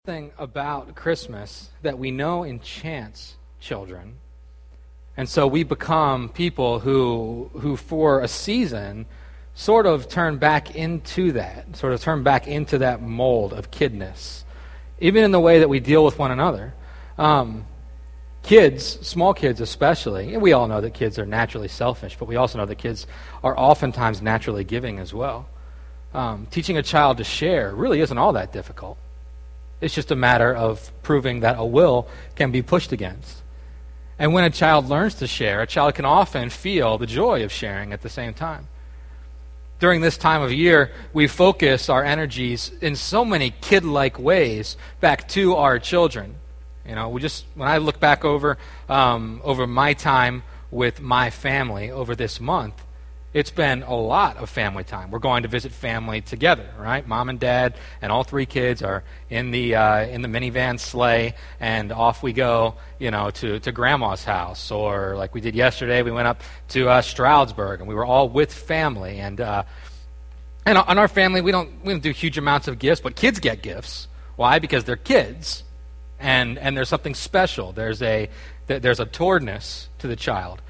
Thing about Christmas that we know enchants children. And so we become people who for a season sort of turn back into that mold of kidness, even in the way that we deal with one another. Kids, small kids especially, and we all know that kids are naturally selfish, but we also know that kids are oftentimes naturally giving as well. Teaching a child to share really isn't all that difficult. It's just a matter of proving that a will can be pushed against. And when a child learns to share, a child can often feel the joy of sharing at the same time. During this time of year, we focus our energies in so many kid-like ways back to our children. You know, when I look back over my time with my family over this month, it's been a lot of family time. We're going to visit family together, right? Mom and Dad and all three kids are in the minivan sleigh, and off we go, to Grandma's house. Or like we did yesterday, we went up to Stroudsburg, and we were all with family. And on our family, we don't do huge amounts of gifts, but kids get gifts. Why? Because they're kids, and there's something special. There's a towardness to the child.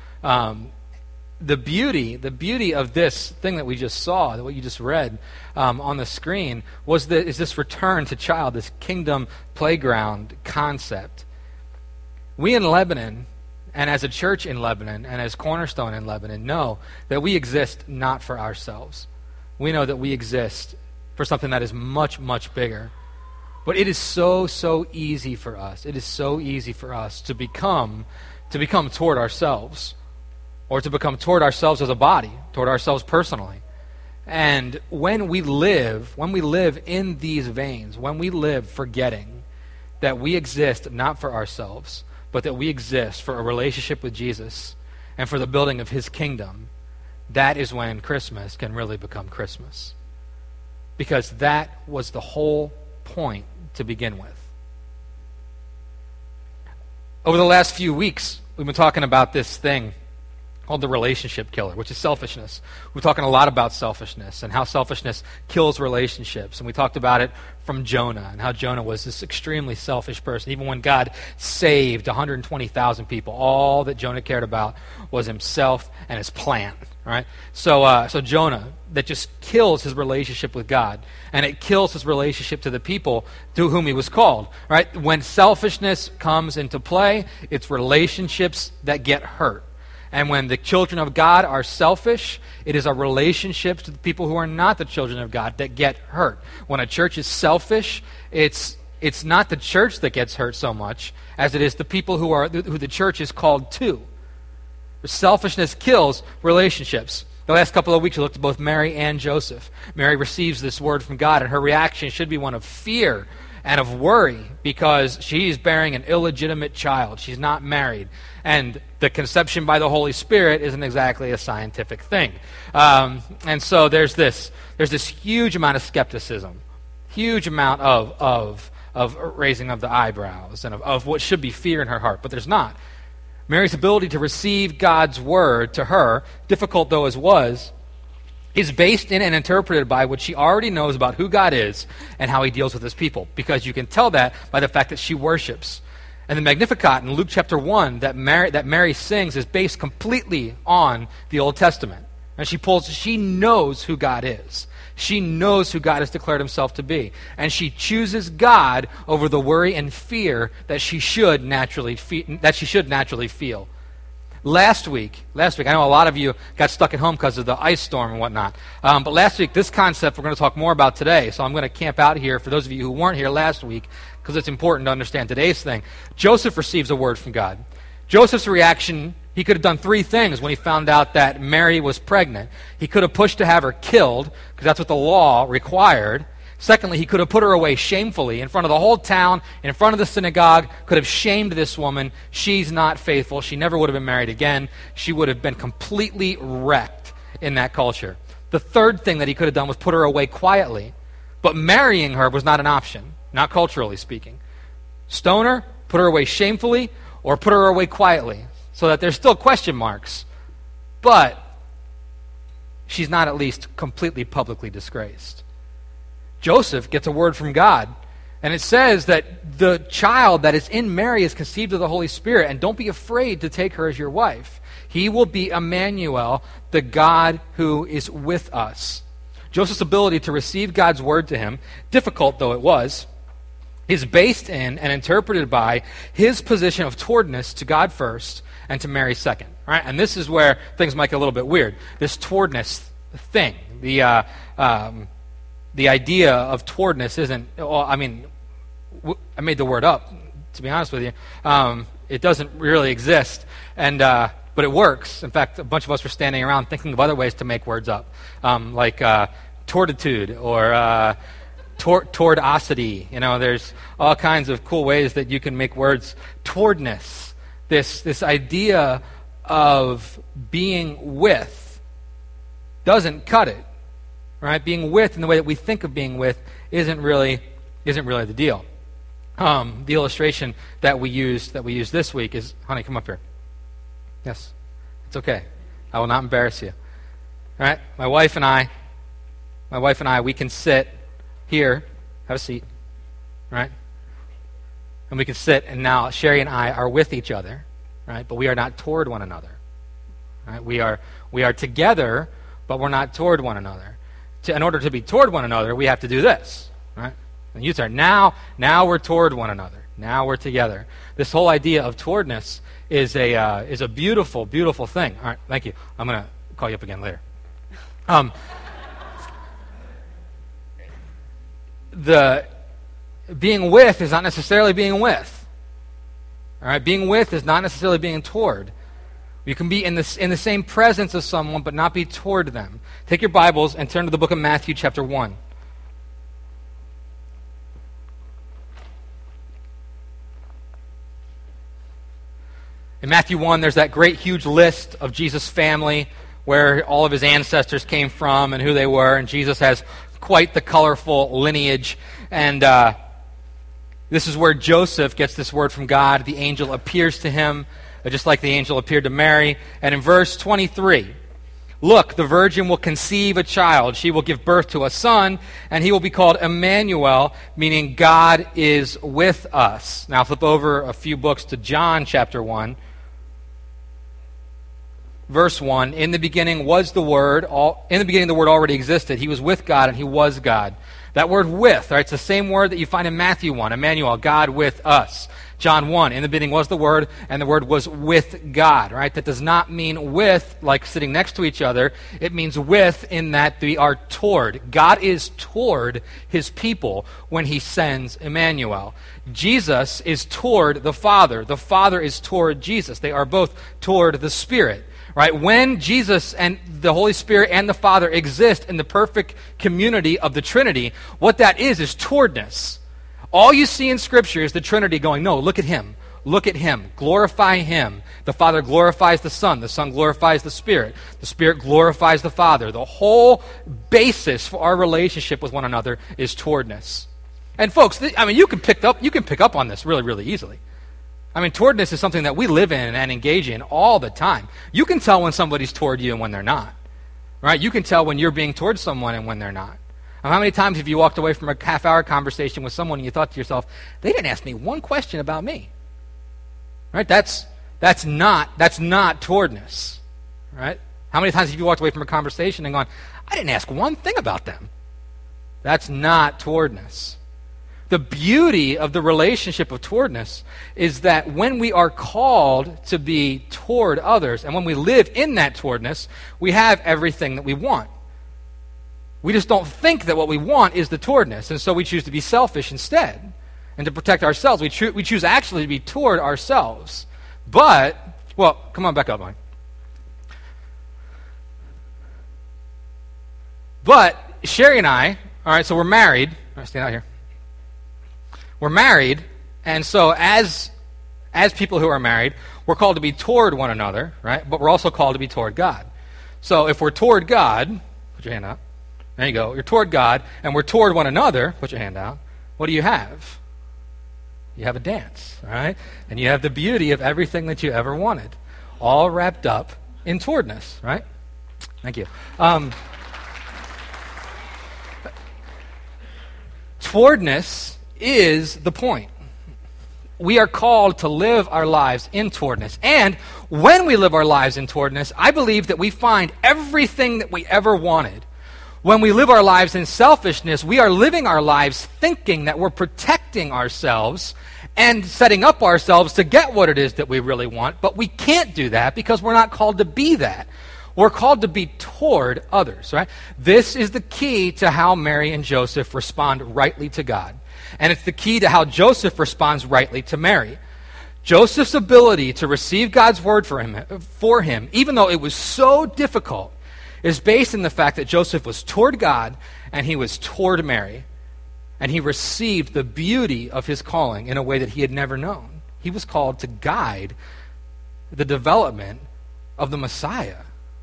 The beauty of this thing that we just saw, what you just read on the screen, is this return to child, this kingdom playground concept. We in Lebanon, and as a church in Lebanon, and as Cornerstone in Lebanon, know that we exist not for ourselves. We know that we exist for something that is much, much bigger. But it is so easy for us. It is so easy for us to become toward ourselves, or to become toward ourselves as a body, toward ourselves personally. And when we live in these veins, when we live forgetting that we exist not for ourselves, but that we exist for a relationship with Jesus and for the building of his kingdom, that is when Christmas can really become Christmas. Because that was the whole point to begin with. Over the last few weeks, we've been talking about this thing called the relationship killer, which is selfishness. We're talking a lot about selfishness and how selfishness kills relationships. And we talked about it from Jonah and how Jonah was this extremely selfish person. Even when God saved 120,000 people, all that Jonah cared about was himself and his plan. Right? So Jonah, that just kills his relationship with God, and it kills his relationship to the people to whom he was called. Right? When selfishness comes into play, it's relationships that get hurt. And when the children of God are selfish, it is our relationships to the people who are not the children of God that get hurt. When a church is selfish, it's not the church that gets hurt so much as it is the people who the church is called to. Selfishness kills relationships. The last couple of weeks we looked at both Mary and Joseph. Mary receives this word from God, and her reaction should be one of fear and of worry because she's bearing an illegitimate child. She's not married. And the conception by the Holy Spirit isn't exactly a scientific thing. And so there's this huge amount of skepticism, huge amount of raising of the eyebrows and of what should be fear in her heart, but there's not. Mary's ability to receive God's word to her, difficult though it was, is based in and interpreted by what she already knows about who God is and how he deals with his people, because you can tell that by the fact that she worships. And the Magnificat in Luke chapter 1 that Mary sings is based completely on the Old Testament. And she knows who God is. She knows who God has declared himself to be. And she chooses God over the worry and fear that she should naturally feel. Last week, I know a lot of you got stuck at home because of the ice storm and whatnot. But last week, this concept we're going to talk more about today. So I'm going to camp out here for those of you who weren't here last week, because it's important to understand today's thing. Joseph receives a word from God. Joseph's reaction, he could have done three things when he found out that Mary was pregnant. He could have pushed to have her killed, because that's what the law required. Secondly, he could have put her away shamefully in front of the whole town, in front of the synagogue, could have shamed this woman. She's not faithful. She never would have been married again. She would have been completely wrecked in that culture. The third thing that he could have done was put her away quietly. But marrying her was not an option, not culturally speaking. Stone her, put her away shamefully, or put her away quietly, so that there's still question marks. But she's not at least completely publicly disgraced. Joseph gets a word from God, And it says that the child that is in Mary is conceived of the Holy Spirit, and don't be afraid to take her as your wife. He will be Emmanuel, the God who is with us. Joseph's ability to receive God's word to him, difficult though it was, is based in and interpreted by his position of towardness to God first and to Mary second. All right? And this is where things might get a little bit weird. This towardness thing, the idea of towardness isn't, well, I mean, I made the word up, to be honest with you. It doesn't really exist, but it works. In fact, a bunch of us were standing around thinking of other ways to make words up, like tortitude or towardosity. You know, there's all kinds of cool ways that you can make words. Towardness, this idea of being with, doesn't cut it. Right? Being with in the way that we think of being with isn't really the deal. The illustration that we used this week is, honey, come up here. Yes, it's okay. I will not embarrass you. All right? My wife and I, we can sit here, have a seat, right? And we can sit, and now Sherry and I are with each other, right? But we are not toward one another. Right? We are together, but we're not toward one another. In order to be toward one another, we have to do this, right? And you start, now we're toward one another. Now we're together. This whole idea of towardness is a beautiful, beautiful thing. All right, thank you. I'm going to call you up again later. The being with is not necessarily being with. All right, being with is not necessarily being toward. You can be in the same presence of someone, but not be toward them. Take your Bibles and turn to the book of Matthew, chapter 1. In Matthew 1, there's that great, huge list of Jesus' family, where all of his ancestors came from and who they were, and Jesus has quite the colorful lineage. And this is where Joseph gets this word from God. The angel appears to him, just like the angel appeared to Mary. And in verse 23, look, the virgin will conceive a child. She will give birth to a son, and he will be called Emmanuel, meaning God is with us. Now flip over a few books to John chapter 1. Verse 1, in the beginning was the Word. In the beginning the Word already existed. He was with God, and he was God. That word with, right, it's the same word that you find in Matthew 1, Emmanuel, God with us. John 1, in the beginning was the Word, and the Word was with God, right? That does not mean with, like sitting next to each other. It means with in that we are toward. God is toward his people when he sends Emmanuel. Jesus is toward the Father. The Father is toward Jesus. They are both toward the Spirit. Right? When Jesus and the Holy Spirit and the Father exist in the perfect community of the Trinity, what that is towardness. All you see in Scripture is the Trinity going, no, look at him, glorify him. The Father glorifies the Son glorifies the Spirit glorifies the Father. The whole basis for our relationship with one another is towardness. And folks, you can pick up on this really, really easily. Towardness is something that we live in and engage in all the time. You can tell when somebody's toward you and when they're not. Right? You can tell when you're being toward someone and when they're not. How many times have you walked away from a half-hour conversation with someone and you thought to yourself, they didn't ask me one question about me? Right? That's not towardness. Right? How many times have you walked away from a conversation and gone, I didn't ask one thing about them? That's not towardness. The beauty of the relationship of towardness is that when we are called to be toward others, and when we live in that towardness, we have everything that we want. We just don't think that what we want is the towardness, and so we choose to be selfish instead. And to protect ourselves, we choose actually to be toward ourselves. But, well, come on, back up, Mike. But Sherry and I, all right, so we're married. All right, stand out here. We're married, and so as people who are married, we're called to be toward one another, right? But we're also called to be toward God. So if we're toward God, put your hand out. There you go. You're toward God, and we're toward one another. Put your hand out. What do you have? You have a dance, all right? And you have the beauty of everything that you ever wanted, all wrapped up in towardness, right? Thank you. Towardness is the point. We are called to live our lives in towardness. And when we live our lives in towardness, I believe that we find everything that we ever wanted. When we live our lives in selfishness, we are living our lives thinking that we're protecting ourselves and setting up ourselves to get what it is that we really want. But we can't do that because we're not called to be that. We're called to be toward others, right? This is the key to how Mary and Joseph respond rightly to God. And it's the key to how Joseph responds rightly to Mary. Joseph's ability to receive God's word for him, even though it was so difficult, is based in the fact that Joseph was toward God and he was toward Mary. And he received the beauty of his calling in a way that he had never known. He was called to guide the development of the Messiah.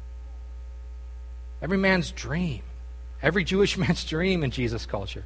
Every man's dream, every Jewish man's dream in Jesus' culture.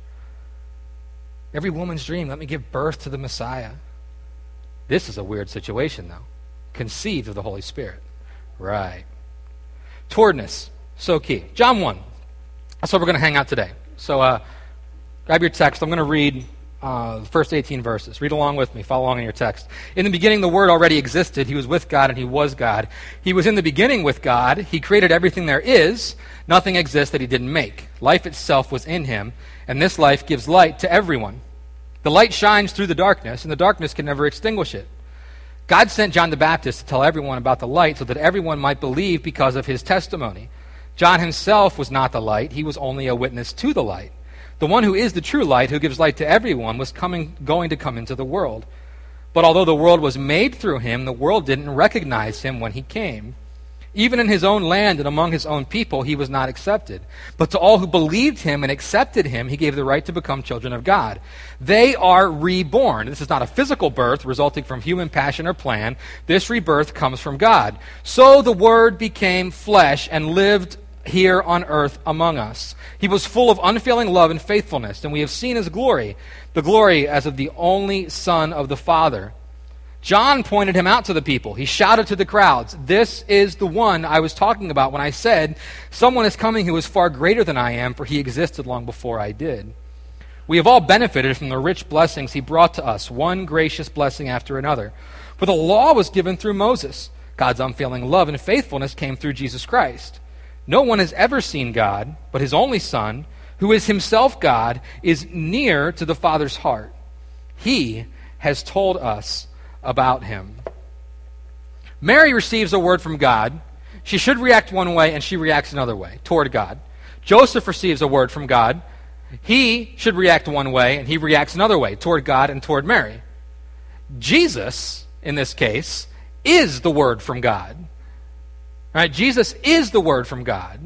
Every woman's dream, let me give birth to the Messiah. This is a weird situation, though. Conceived of the Holy Spirit. Right. Towardness, so key. John 1. That's where we're going to hang out today. So grab your text. I'm going to read the first 18 verses. Read along with me. Follow along in your text. In the beginning, the Word already existed. He was with God, and He was God. He was in the beginning with God. He created everything there is. Nothing exists that He didn't make. Life itself was in Him, and this life gives light to everyone. The light shines through the darkness, and the darkness can never extinguish it. God sent John the Baptist to tell everyone about the light so that everyone might believe because of his testimony. John himself was not the light. He was only a witness to the light. The one who is the true light, who gives light to everyone, was going to come into the world. But although the world was made through him, the world didn't recognize him when he came. Even in his own land and among his own people, he was not accepted. But to all who believed him and accepted him, he gave the right to become children of God. They are reborn. This is not a physical birth resulting from human passion or plan. This rebirth comes from God. So the Word became flesh and lived here on earth among us. He was full of unfailing love and faithfulness, and we have seen his glory, the glory as of the only Son of the Father. John pointed him out to the people. He shouted to the crowds, "This is the one I was talking about when I said, 'Someone is coming who is far greater than I am, for he existed long before I did.'" We have all benefited from the rich blessings he brought to us, one gracious blessing after another. For the law was given through Moses. God's unfailing love and faithfulness came through Jesus Christ. No one has ever seen God, but his only Son, who is himself God, is near to the Father's heart. He has told us about him. Mary receives a word from God. She should react one way, and she reacts another way, toward God. Joseph receives a word from God. He should react one way, and he reacts another way, toward God and toward Mary. Jesus, in this case, is the word from God. Right? Jesus is the word from God.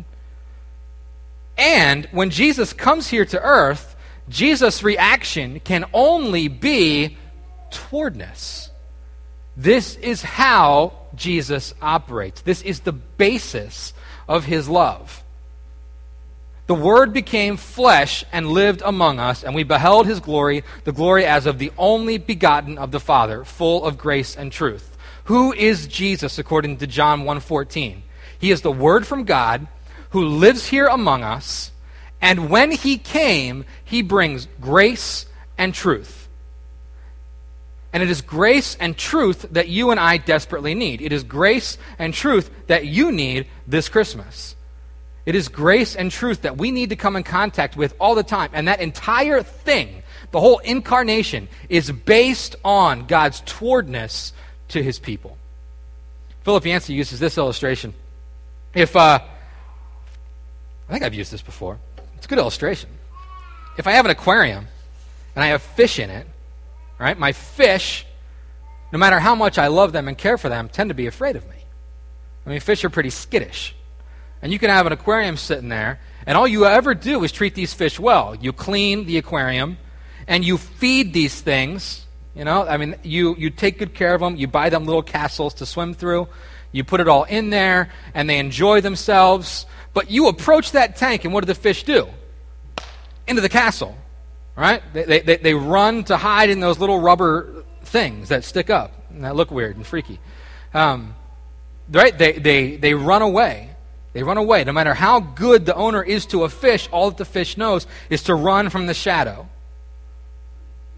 And when Jesus comes here to earth, Jesus' reaction can only be towardness. This is how Jesus operates. This is the basis of his love. The Word became flesh and lived among us, and we beheld his glory, the glory as of the only begotten of the Father, full of grace and truth. Who is Jesus according to John 1:14? He is the Word from God who lives here among us, and when he came, he brings grace and truth. And it is grace and truth that you and I desperately need. It is grace and truth that you need this Christmas. It is grace and truth that we need to come in contact with all the time. And that entire thing, the whole incarnation, is based on God's towardness to his people. Philip Yancey uses this illustration. I think I've used this before. It's a good illustration. If I have an aquarium and I have fish in it, right? My fish, no matter how much I love them and care for them, tend to be afraid of me. I mean, fish are pretty skittish. And you can have an aquarium sitting there, and all you ever do is treat these fish well. You clean the aquarium, and you feed these things. You take good care of them. You buy them little castles to swim through. You put it all in there, and they enjoy themselves. But you approach that tank, and what do the fish do? Into the castle. Right? They run to hide in those little rubber things that stick up and that look weird and freaky. Right? They run away. They run away. No matter how good the owner is to a fish, all that the fish knows is to run from the shadow.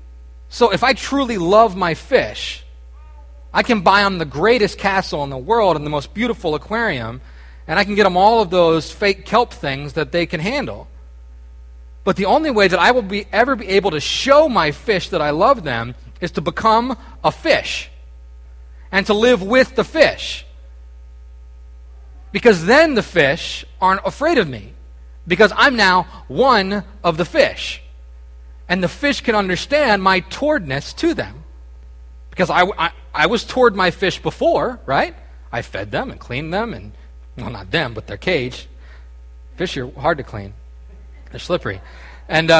So if I truly love my fish, I can buy them the greatest castle in the world and the most beautiful aquarium, and I can get them all of those fake kelp things that they can handle. But the only way that I will ever be able to show my fish that I love them is to become a fish and to live with the fish. Because then the fish aren't afraid of me, because I'm now one of the fish. And the fish can understand my towardness to them. Because I was toward my fish before, right? I fed them and cleaned them, and, well, not them, but their cage. Fish are hard to clean. They're slippery. And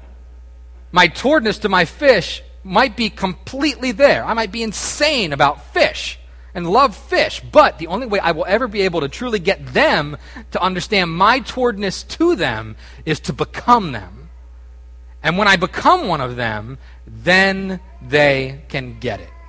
my towardness to my fish might be completely there. I might be insane about fish and love fish, but the only way I will ever be able to truly get them to understand my towardness to them is to become them. And when I become one of them, then they can get it.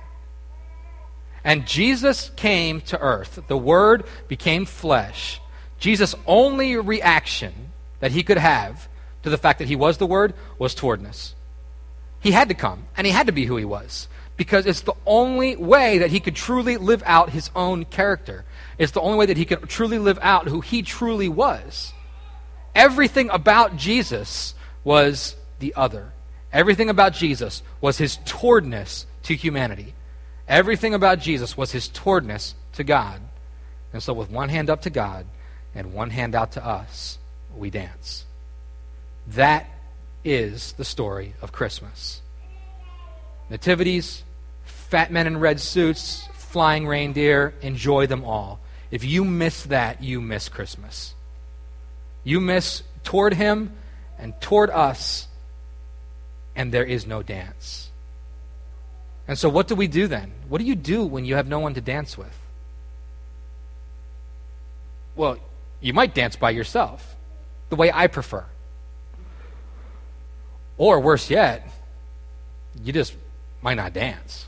And Jesus came to earth. The Word became flesh. Jesus' only reaction that he could have to the fact that he was the Word was towardness. He had to come, and he had to be who he was, because it's the only way that he could truly live out his own character. It's the only way that he could truly live out who he truly was. Everything about Jesus was the other. Everything about Jesus was his towardness to humanity. Everything about Jesus was his towardness to God. And so with one hand up to God and one hand out to us, we dance. That is the story of Christmas. Nativities, fat men in red suits, flying reindeer, enjoy them all. If you miss that, you miss Christmas. You miss toward him and toward us, and there is no dance. And so what do we do then? What do you do when you have no one to dance with? Well, you might dance by yourself, the way I prefer. Or worse yet, you just might not dance.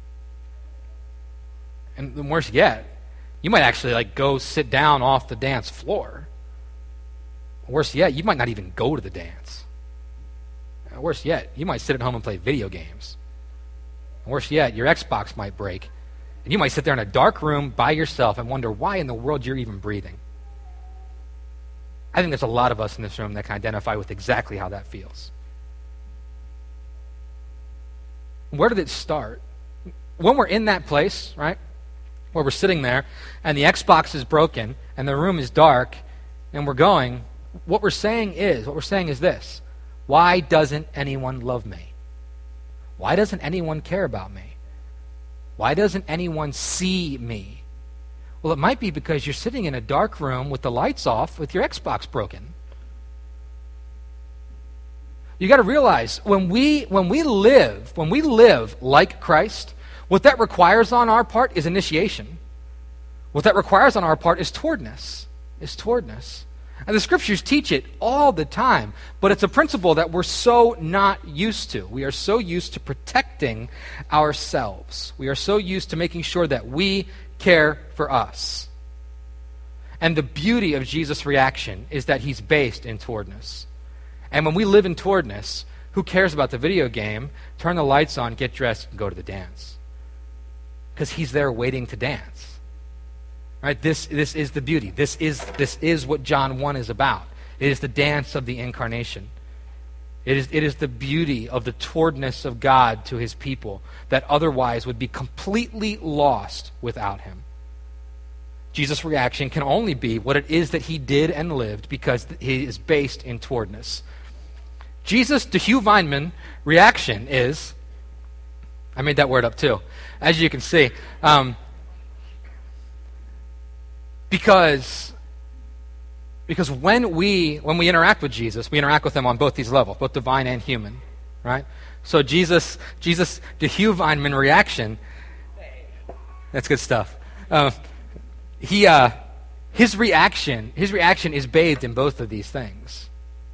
And worse yet, you might actually go sit down off the dance floor. Worse yet, you might not even go to the dance. Worse yet, you might sit at home and play video games. Worse yet, your Xbox might break, and you might sit there in a dark room by yourself and wonder why in the world you're even breathing. I think there's a lot of us in this room that can identify with exactly how that feels. Where did it start? When we're in that place, right, where we're sitting there, and the Xbox is broken, and the room is dark, and we're going, what we're saying is this: why doesn't anyone love me? Why doesn't anyone care about me? Why doesn't anyone see me? Well, it might be because you're sitting in a dark room with the lights off with your Xbox broken. You got to realize when we live like Christ, what that requires on our part is initiation. What that requires on our part is towardness. And the scriptures teach it all the time, but it's a principle that we're so not used to. We are so used to protecting ourselves. We are so used to making sure that we care for us. And the beauty of Jesus' reaction is that he's based in towardness. And when we live in towardness, who cares about the video game? Turn the lights on, get dressed, and go to the dance. Because he's there waiting to dance. Right? This is the beauty. This is what John 1 is about. It is the dance of the incarnation. It is the beauty of the towardness of God to his people that otherwise would be completely lost without him. Jesus' reaction can only be what it is that he did and lived because he is based in towardness. Jesus' to Hugh Weinman reaction is, I made that word up too, as you can see, because when we interact with Jesus, we interact with him on both these levels, both divine and human, right? So Jesus to Hugh Weinman reaction, that's good stuff. His reaction is bathed in both of these things.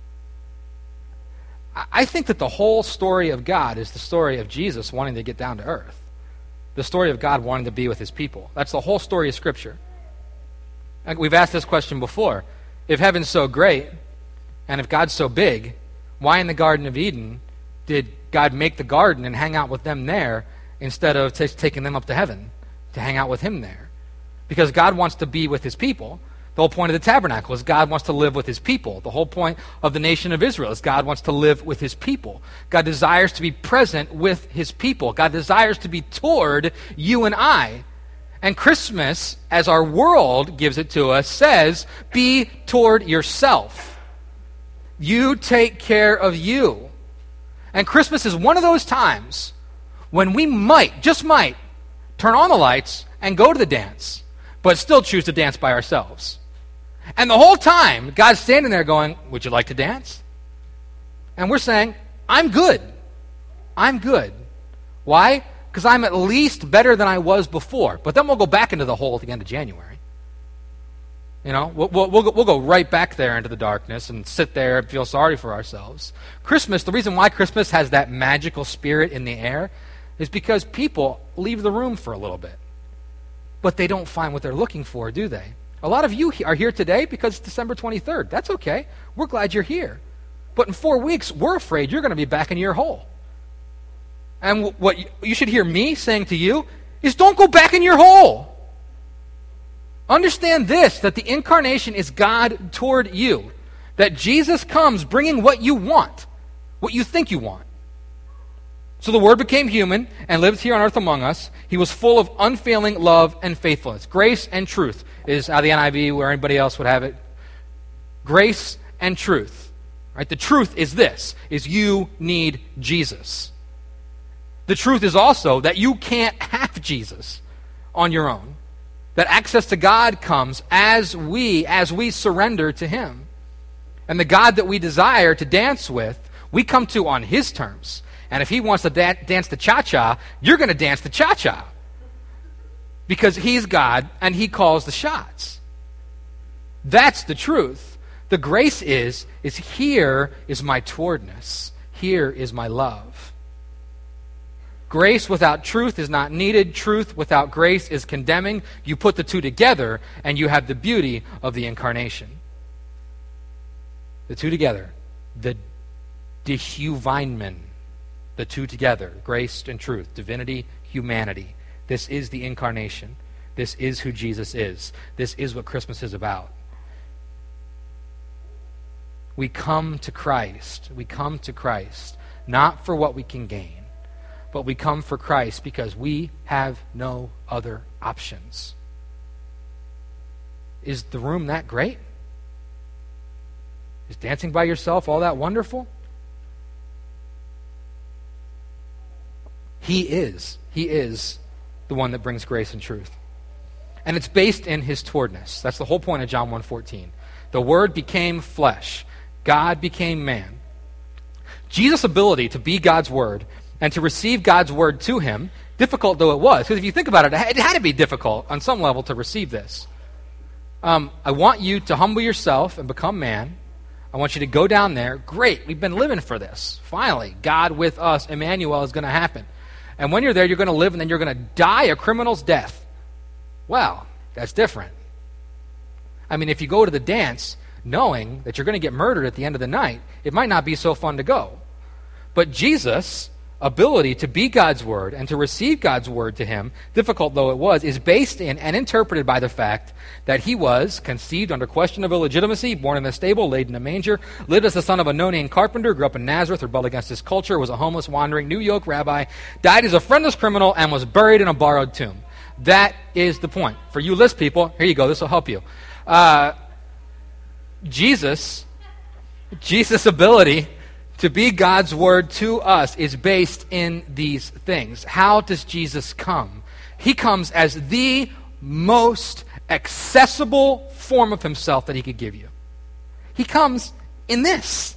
I think that the whole story of God is the story of Jesus wanting to get down to earth. The story of God wanting to be with his people. That's the whole story of Scripture. We've asked this question before. If heaven's so great, and if God's so big, why in the Garden of Eden did God make the garden and hang out with them there instead of taking them up to heaven to hang out with him there? Because God wants to be with his people. The whole point of the tabernacle is God wants to live with his people. The whole point of the nation of Israel is God wants to live with his people. God desires to be present with his people. God desires to be toward you and I. And Christmas, as our world gives it to us, says, be toward yourself. You take care of you. And Christmas is one of those times when we might, just might, turn on the lights and go to the dance, but still choose to dance by ourselves. And the whole time, God's standing there going, would you like to dance? And we're saying, I'm good. I'm good. Why? Because I'm at least better than I was before. But then we'll go back into the hole at the end of January. You know, we'll go right back there into the darkness and sit there and feel sorry for ourselves. Christmas, the reason why Christmas has that magical spirit in the air is because people leave the room for a little bit. But they don't find what they're looking for, do they? A lot of you are here today because it's December 23rd. That's okay. We're glad you're here. But in 4 weeks, we're afraid you're going to be back in your hole. And what you should hear me saying to you is don't go back in your hole. Understand this, that the incarnation is God toward you. That Jesus comes bringing what you want, what you think you want. So the Word became human and lived here on earth among us. He was full of unfailing love and faithfulness. Grace and truth is how the NIV or anybody else would have it. Grace and truth. Right? The truth is this, is you need Jesus. The truth is also that you can't have Jesus on your own. That access to God comes as we surrender to him. And the God that we desire to dance with, we come to on his terms. And if he wants to dance the cha-cha, you're going to dance the cha-cha. Because he's God and he calls the shots. That's the truth. The grace is here is my towardness. Here is my love. Grace without truth is not needed. Truth without grace is condemning. You put the two together and you have the beauty of the incarnation. The two together. The dehuvinement. The two together, grace and truth, divinity, humanity. This is the incarnation. This is who Jesus is. This is what Christmas is about. We come to Christ. We come to Christ, not for what we can gain, but we come for Christ because we have no other options. Is the room that great? Is dancing by yourself all that wonderful? He is the one that brings grace and truth. And it's based in his towardness. That's the whole point of John 1:14. The Word became flesh. God became man. Jesus' ability to be God's Word and to receive God's Word to him, difficult though it was, because if you think about it, it had to be difficult on some level to receive this. I want you to humble yourself and become man. I want you to go down there. Great, we've been living for this. Finally, God with us, Emmanuel, is going to happen. And when you're there, you're going to live and then you're going to die a criminal's death. Well, that's different. I mean, if you go to the dance knowing that you're going to get murdered at the end of the night, it might not be so fun to go. But Jesus' ability to be God's Word and to receive God's Word to him, difficult though it was, is based in and interpreted by the fact that he was conceived under question of illegitimacy, born in a stable, laid in a manger, lived as the son of a no-name carpenter, grew up in Nazareth, rebelled against his culture, was a homeless, wandering, New York rabbi, died as a friendless criminal, and was buried in a borrowed tomb. That is the point. For you list people, here you go, this will help you. Jesus' ability to be God's Word to us is based in these things. How does Jesus come? He comes as the most accessible form of himself that he could give you. He comes in this.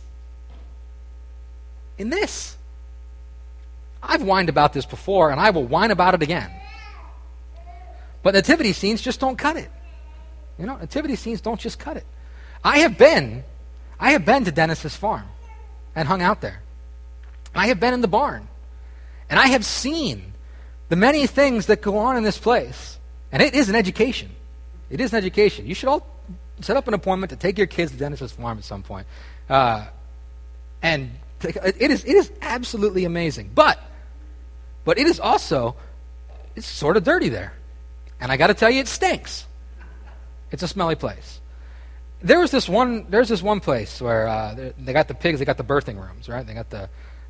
In this. I've whined about this before, and I will whine about it again. But nativity scenes just don't cut it. You know, nativity scenes don't just cut it. I have been to Dennis's farm and hung out there. I have been in the barn. And I have seen the many things that go on in this place. And it is an education. It is an education. You should all set up an appointment to take your kids to Dennis's farm at some point. And It is absolutely amazing. But it is also, it's sort of dirty there. And I got to tell you, it stinks. It's a smelly place. There's this one place where they got the pigs, they got the birthing rooms, right? They got the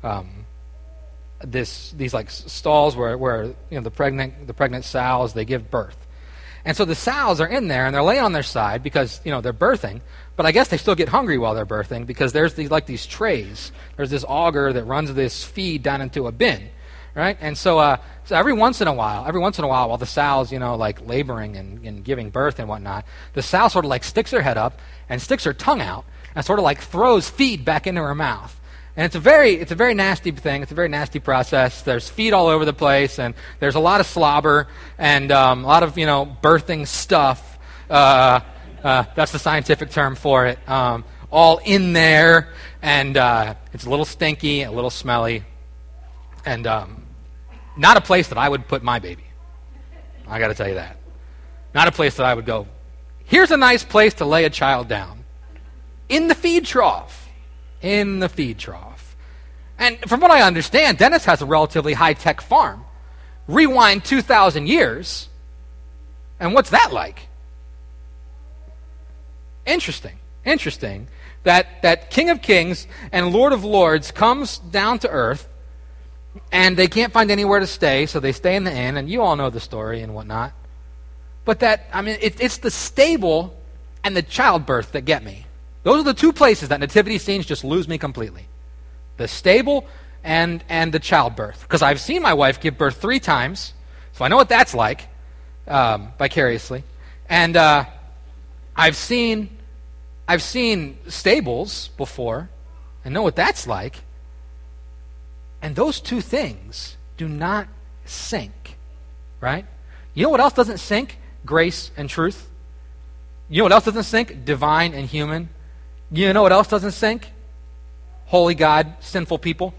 these like stalls where the pregnant sows, they give birth. And so the sows are in there and they're laying on their side because they're birthing, but I guess they still get hungry while they're birthing because there's these trays. There's this auger that runs this feed down into a bin, right? And so every once in a while, while the sow's like laboring and giving birth and whatnot, the sow sort of like sticks her head up and sticks her tongue out and sort of like throws feed back into her mouth. And it's a very nasty thing. It's a very nasty process. There's feed all over the place, and there's a lot of slobber and a lot of birthing stuff. That's the scientific term for it. All in there, and it's a little stinky, a little smelly, and not a place that I would put my baby. I got to tell you that. Not a place that I would go, here's a nice place to lay a child down. In the feed trough. In the feed trough. And from what I understand, Dennis has a relatively high-tech farm. Rewind 2,000 years, and what's that like? Interesting that King of Kings and Lord of Lords comes down to earth, and they can't find anywhere to stay, so they stay in the inn, and you all know the story and whatnot. But it's the stable and the childbirth that get me. Those are the two places that nativity scenes just lose me completely. The stable and the childbirth. Because I've seen my wife give birth 3 times, so I know what that's like, vicariously. And I've seen stables before, and know what that's like. And those two things do not sync, right? You know what else doesn't sync? Grace and truth. You know what else doesn't sync? Divine and human. You know what else doesn't sync? Holy God, sinful people.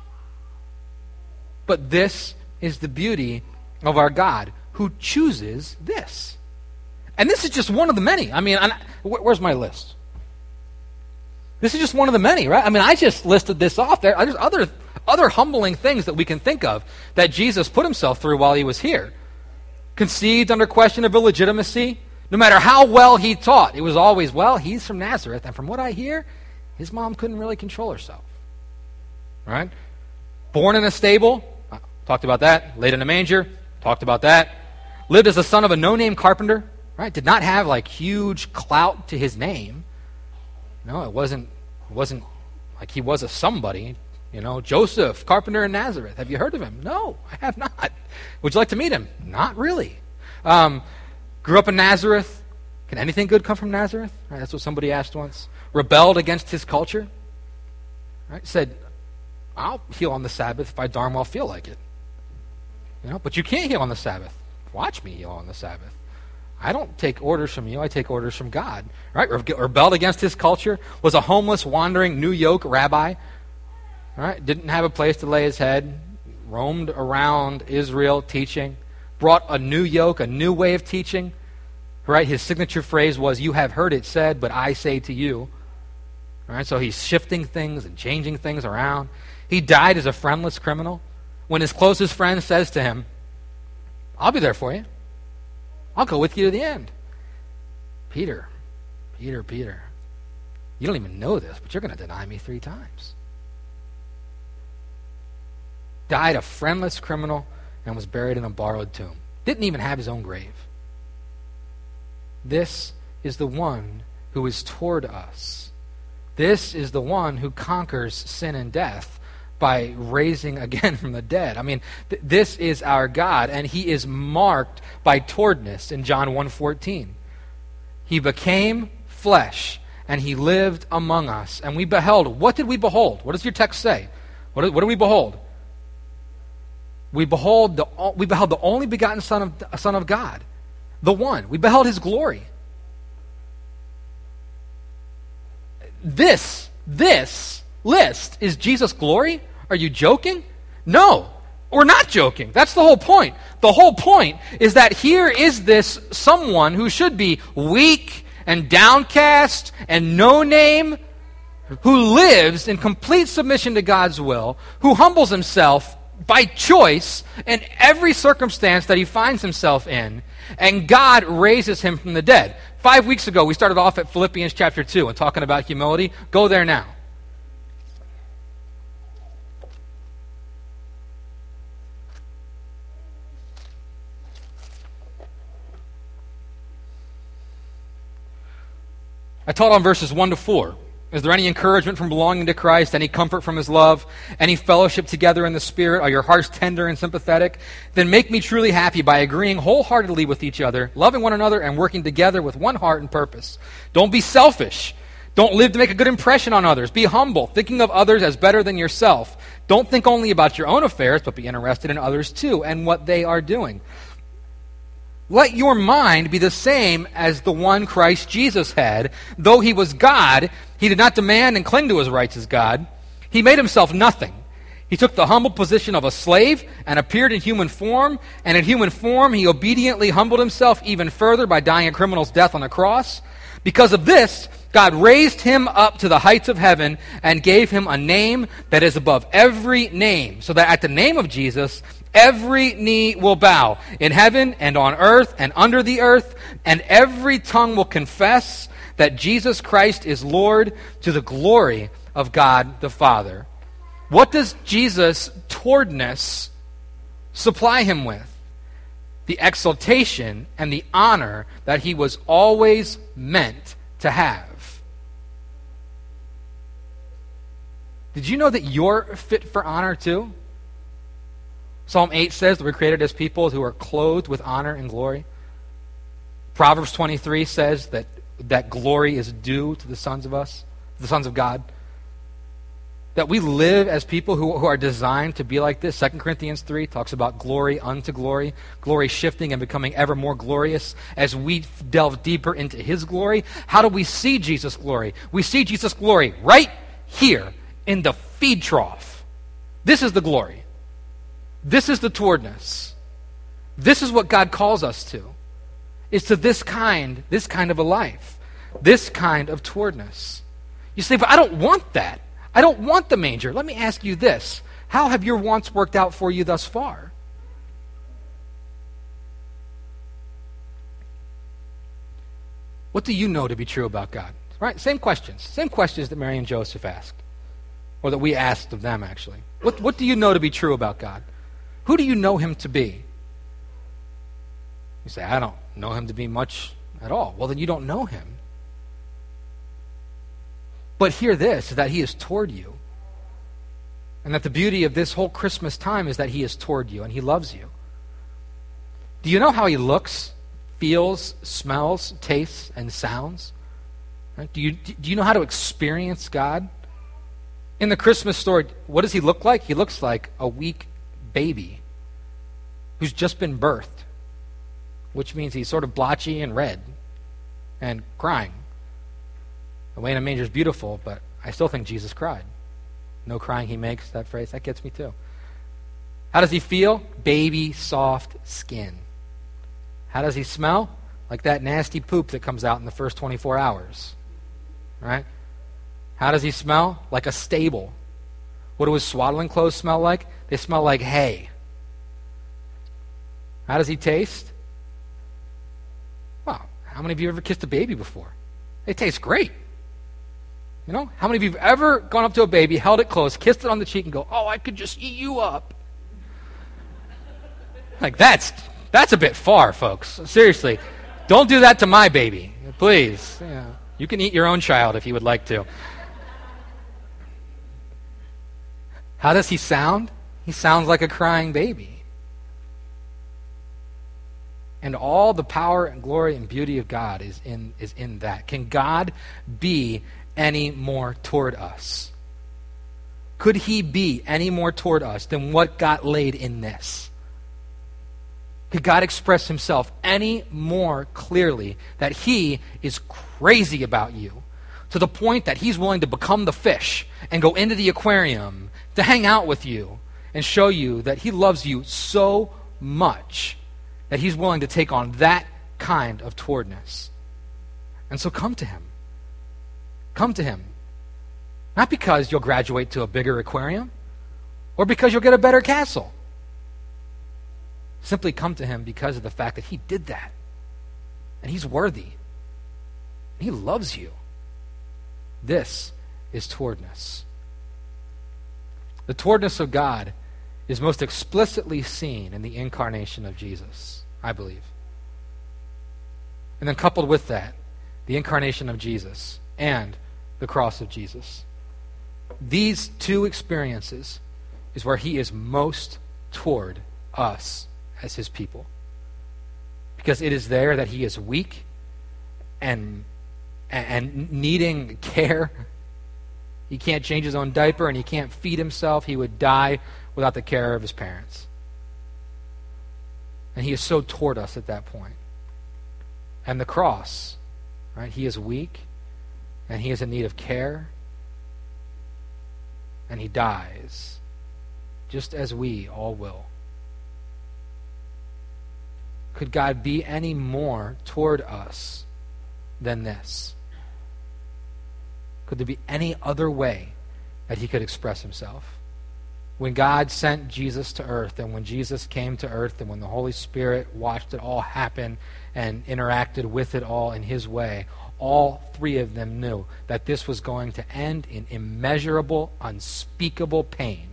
But this is the beauty of our God, who chooses this. And this is just one of the many. Where's my list? This is just one of the many, right? I just listed this off. There's other humbling things that we can think of that Jesus put himself through while he was here. Conceived under question of illegitimacy. No matter how well he taught, it was always, he's from Nazareth, and from what I hear, his mom couldn't really control herself. Right? Born in a stable, talked about that. Laid in a manger, talked about that. Lived as the son of a no-name carpenter, right? Did not have huge clout to his name. No, it wasn't like he was a somebody. Joseph, carpenter in Nazareth. Have you heard of him? No, I have not. Would you like to meet him? Not really. Grew up in Nazareth. Can anything good come from Nazareth? Right, that's what somebody asked once. Rebelled against his culture. Right, said, I'll heal on the Sabbath if I darn well feel like it. But you can't heal on the Sabbath. Watch me heal on the Sabbath. I don't take orders from you. I take orders from God. Right? Rebelled against his culture. Was a homeless, wandering, New Yoke rabbi. Right? Didn't have a place to lay his head. Roamed around Israel teaching. Brought a new yoke, a new way of teaching. Right? His signature phrase was, you have heard it said, but I say to you. Right? So he's shifting things and changing things around. He died as a friendless criminal. When his closest friend says to him, I'll be there for you. I'll go with you to the end. Peter, you don't even know this, but you're going to deny me 3 times. Died a friendless criminal and was buried in a borrowed tomb. Didn't even have his own grave. This is the one who is toward us. This is the one who conquers sin and death by raising again from the dead. This is our God, and he is marked by towardness in John 1:14. He became flesh, and he lived among us. And we beheld. What did we behold? What does your text say? What do we behold? We beheld the only begotten Son of God, the one. We beheld his glory. This list is Jesus' glory? Are you joking? No, we're not joking. That's the whole point. The whole point is that here is this someone who should be weak and downcast and no name, who lives in complete submission to God's will, who humbles himself by choice in every circumstance that he finds himself in, and God raises him from the dead. 5 weeks ago, we started off at Philippians chapter 2 and talking about humility. Go there now. I taught on verses 1 to 4. Is there any encouragement from belonging to Christ, any comfort from his love, any fellowship together in the Spirit? Are your hearts tender and sympathetic? Then make me truly happy by agreeing wholeheartedly with each other, loving one another, and working together with one heart and purpose. Don't be selfish. Don't live to make a good impression on others. Be humble, thinking of others as better than yourself. Don't think only about your own affairs, but be interested in others too and what they are doing. Let your mind be the same as the one Christ Jesus had. Though he was God, he did not demand and cling to his rights as God. He made himself nothing. He took the humble position of a slave and appeared in human form. And in human form, he obediently humbled himself even further by dying a criminal's death on a cross. Because of this, God raised him up to the heights of heaven and gave him a name that is above every name, so that at the name of Jesus, every knee will bow in heaven and on earth and under the earth, and every tongue will confess that Jesus Christ is Lord, to the glory of God the Father. What does Jesus' towardness supply him with? The exaltation and the honor that he was always meant to have. Did you know that you're fit for honor too? Psalm 8 says that we're created as people who are clothed with honor and glory. Proverbs 23 says that glory is due to the sons of God. That we live as people who are designed to be like this. 2 Corinthians 3 talks about glory unto glory, glory shifting and becoming ever more glorious as we delve deeper into his glory. How do we see Jesus' glory? We see Jesus' glory right here in the feed trough. This is the glory. This is the towardness. This is what God calls us to. Is to this kind of a life. This kind of towardness. You say, but I don't want that. I don't want the manger. Let me ask you this. How have your wants worked out for you thus far? What do you know to be true about God? Right? Same questions. Same questions that Mary and Joseph asked. Or that we asked of them, actually. What do you know to be true about God? Who do you know him to be? You say, I don't know him to be much at all. Well, then you don't know him. But hear this, that he is toward you. And that the beauty of this whole Christmas time is that he is toward you and he loves you. Do you know how he looks, feels, smells, tastes, and sounds? Right? Do you know how to experience God? In the Christmas story, what does he look like? He looks like a weak baby who's just been birthed, which means he's sort of blotchy and red and crying. The way in a manger is beautiful, but I still think Jesus cried. No crying he makes, that phrase, that gets me too. How does he feel? Baby soft skin. How does he smell? Like that nasty poop that comes out in the first 24 hours. Right? How does he smell? Like a stable. What do his swaddling clothes smell like? They smell like hay. How does he taste? Well, how many of you have ever kissed a baby before? They taste great. You know, how many of you have ever gone up to a baby, held it close, kissed it on the cheek, and go, oh, I could just eat you up? Like, that's a bit far, folks. Seriously. Don't do that to my baby, please. Yeah. You can eat your own child if you would like to. How does he sound? He sounds like a crying baby. And all the power and glory and beauty of God is in that. Can God be any more toward us? Could he be any more toward us than what got laid in this? Could God express himself any more clearly that he is crazy about you to the point that he's willing to become the fish and go into the aquarium to hang out with you and show you that he loves you so much that he's willing to take on that kind of towardness? And so come to him. Come to him. Not because you'll graduate to a bigger aquarium or because you'll get a better castle. Simply come to him because of the fact that he did that. And he's worthy. He loves you. This is towardness. The towardness of God is most explicitly seen in the incarnation of Jesus, I believe. And then coupled with that, the incarnation of Jesus and the cross of Jesus. These two experiences is where he is most toward us as his people. Because it is there that he is weak and needing care. He can't change his own diaper and he can't feed himself. He would die without the care of his parents. And he is so toward us at that point. And the cross, right? He is weak and he is in need of care. And he dies, just as we all will. Could God be any more toward us than this? Could there be any other way that he could express himself? When God sent Jesus to earth, and when Jesus came to earth, and when the Holy Spirit watched it all happen and interacted with it all in his way, all three of them knew that this was going to end in immeasurable, unspeakable pain.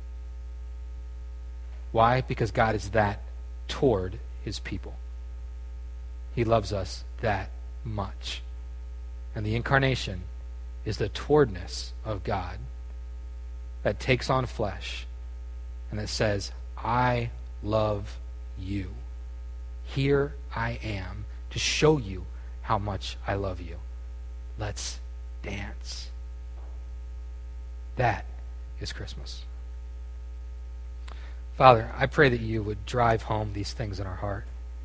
Why? Because God is that toward his people. He loves us that much. And the incarnation is the towardness of God that takes on flesh and that says, I love you. Here I am to show you how much I love you. Let's dance. That is Christmas. Father, I pray that you would drive home these things in our heart.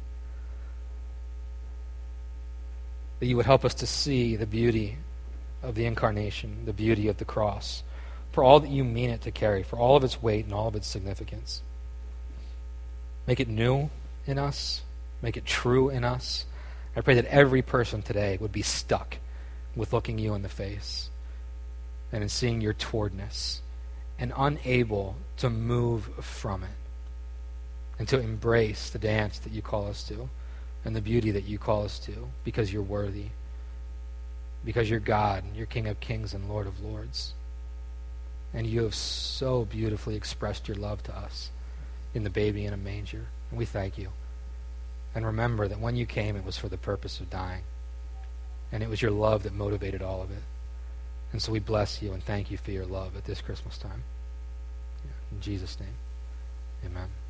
That you would help us to see the beauty of the incarnation, the beauty of the cross, for all that you mean it to carry, for all of its weight and all of its significance. Make it new in us. Make it true in us. I pray that every person today would be stuck with looking you in the face and in seeing your towardness and unable to move from it and to embrace the dance that you call us to and the beauty that you call us to because you're worthy, because you're God and you're King of Kings and Lord of Lords. And you have so beautifully expressed your love to us in the baby in a manger. And we thank you. And remember that when you came, it was for the purpose of dying. And it was your love that motivated all of it. And so we bless you and thank you for your love at this Christmas time. In Jesus' name, amen.